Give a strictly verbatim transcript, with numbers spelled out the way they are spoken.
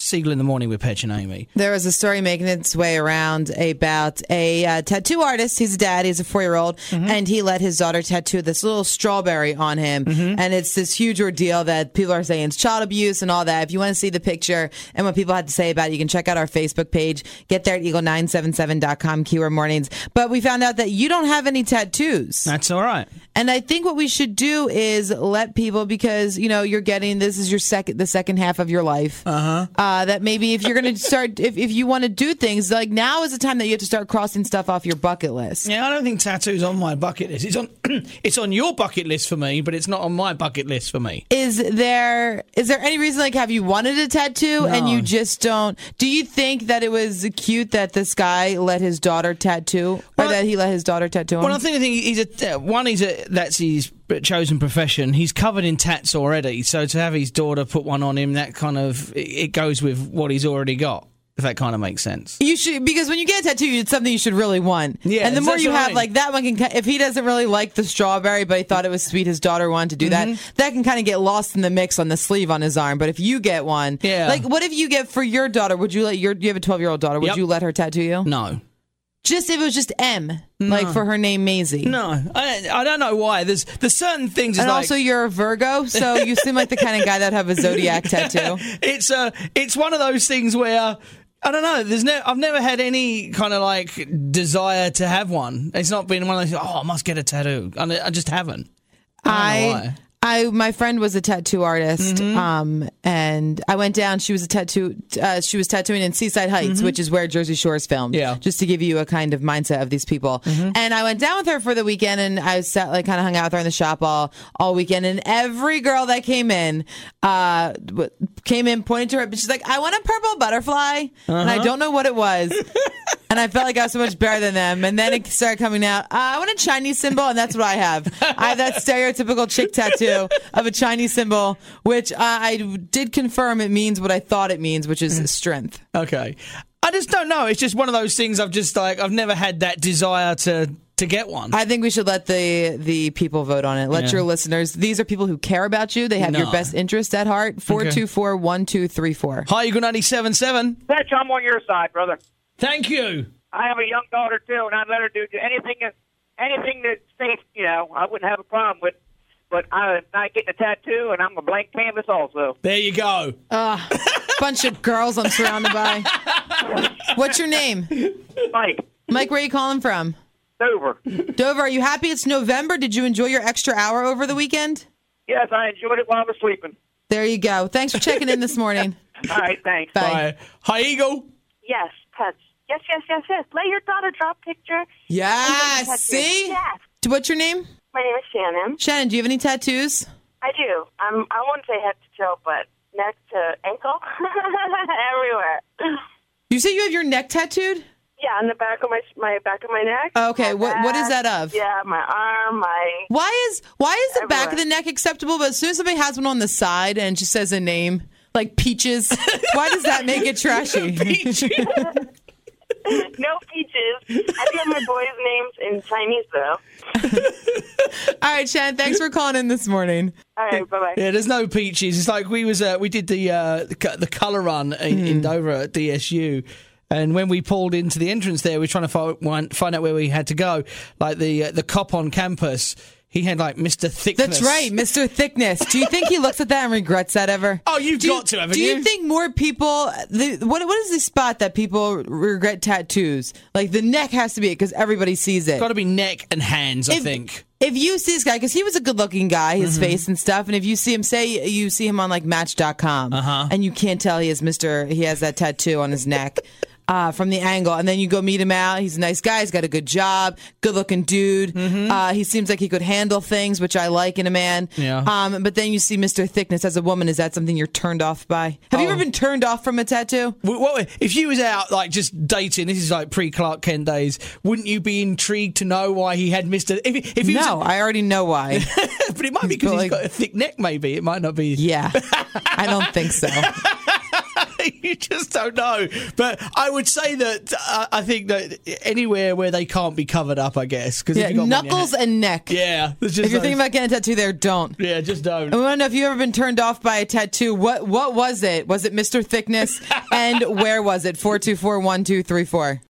Siegel in the Morning with Petch and Amy. There was a story making its way around about a uh, tattoo artist. He's a dad. He's a four-year-old, mm-hmm. and he let his daughter tattoo this little strawberry on him. Mm-hmm. And it's this huge ordeal that people are saying it's child abuse and all that. If you want to see the picture and what people had to say about it, you can check out our Facebook page. Get there at eagle nine seven seven dot com, keyword mornings. But we found out that you don't have any tattoos. That's all right. And I think what we should do is let people, because, you know, you're getting, this is your second, the second half of your life. Uh-huh. Uh, that maybe if you're going to start, if, if you want to do things, like now is the time that you have to start crossing stuff off your bucket list. Yeah, I don't think tattoos on my bucket list. It's on, it's on your bucket list for me, but it's not on my bucket list for me. Is there, is there any reason, like, have you wanted a tattoo No. and you just don't? Do you think that it was cute that this guy let his daughter tattoo, or Well, that he let his daughter tattoo him? Well, I think I think he's a one. He's a that's his chosen profession. He's covered in tats already, so to have his daughter put one on him, that kind of it goes with what he's already got. If that kind of makes sense. You should, because when you get a tattoo, it's something you should really want. Yeah, and the more that's you what I have, mean. like that one can, if he doesn't really like the strawberry, but he thought it was sweet, his daughter wanted to do Mm-hmm. that, that can kind of get lost in the mix on the sleeve on his arm. But if you get one, Yeah. like what if you get for your daughter, would you let your, you have a twelve-year-old daughter, would Yep. you let her tattoo you? No. Just if it was just M, like for her name Maisie. No, I, I don't know why. There's there's certain things. And like, also you're a Virgo, so you seem like the kind of guy that have a zodiac tattoo. It's uh, it's one of those things where I don't know. There's no. I've never had any kind of like desire to have one. It's not been one of those. Oh, I must get a tattoo. I, I just haven't. I, don't know I, why. I, my friend was a tattoo artist, Mm-hmm. um, and I went down. She was a tattoo. Uh, she was tattooing in Seaside Heights, which is where Jersey Shore is filmed. Mm-hmm. Yeah. Just to give you a kind of mindset of these people. Mm-hmm. And I went down with her for the weekend, and I sat like kind of hung out with her in the shop all all weekend. And every girl that came in, uh, w- came in, pointed to her, but she's like, "I want a purple butterfly," and I don't know what it was. And I felt like I was so much better than them. And then it started coming out. Uh, I want a Chinese symbol, and that's what I have. I have that stereotypical chick tattoo of a Chinese symbol, which uh, I did confirm it means what I thought it means, which is strength. Okay. I just don't know. It's just one of those things. I've just like I've never had that desire to to get one. I think we should let the the people vote on it. Let Yeah. your listeners. These are people who care about you. They have No. your best interest at heart. Four two four one two three four. Hi, you got ninety-seven point seven. Petch, I'm on your side, brother. Thank you. I have a young daughter too, and I'd let her do anything that anything that's safe. You know, I wouldn't have a problem with. But I'm not getting a tattoo, and I'm a blank canvas also. There you go. Uh, bunch of girls I'm surrounded by. What's your name? Mike, Mike, where are you calling from? Dover. Dover, are you happy it's November? Did you enjoy your extra hour over the weekend? Yes, I enjoyed it while I was sleeping. There you go. Thanks for checking in this morning. All right, thanks. Bye. Bye. Hi, Eagle. Yes, touch. Yes, yes, yes, yes. Let your daughter draw a picture. Yes. Touch See? it. Yes. What's your name? My name is Shannon. Shannon, do you have any tattoos? I do. I'm, I won't say head to toe, but neck to ankle. Everywhere. You say you have your neck tattooed? Yeah, on the back of my my back of my neck. Okay, My what what is back. that of? Yeah, my arm, my... Why is why is the back of Everywhere. the neck acceptable, but as soon as somebody has one on the side and just says a name, like Peaches, why does that make it trashy? No peaches. I do have my boys' names in Chinese, though. All right, Shannon, thanks for calling in this morning. All right, bye-bye. Yeah, there's no peaches. It's like we was uh, we did the uh, the, co- the colour run in, in Dover at D S U. And when we pulled into the entrance there, we were trying to find, find out where we had to go. Like the uh, the cop on campus, he had like Mister Thickness. That's right, Mister Thickness. Do you think he looks at that and regrets that ever? Oh, you've do you, got to, haven't do you? you? think more people? The, what what is the spot that people regret tattoos? Like the neck has to be it because everybody sees it. Got to be neck and hands, I If- think. If you see this guy, because he was a good-looking guy, his Mm-hmm. face and stuff, and if you see him, say you see him on like Match dot com, Uh-huh. and you can't tell he has Mister He has that tattoo on his neck. Uh, from the angle, and then you go meet him out. He's a nice guy. He's got a good job, good-looking dude. Mm-hmm. Uh, he seems like he could handle things, which I like in a man. Yeah. Um, but then you see Mister Thickness as a woman. Is that something you're turned off by? Have you Oh. ever been turned off from a tattoo? W- What, if you was out like just dating, this is like pre-Clark Kent days, wouldn't you be intrigued to know why he had Mister If, if he No, was, I already know why. but it might be because But he's like- got a thick neck. Maybe it might not be. Yeah, I don't think so. You just don't know. But I would say that uh, I think that anywhere where they can't be covered up, I guess. Cause Yeah, if you got knuckles and neck. Yeah. Just If you're those, thinking about getting a tattoo there, don't. Yeah, just don't. I want to know if you've ever been turned off by a tattoo. What what was it? Was it Mister Thickness? And where was it? four two four, one two three four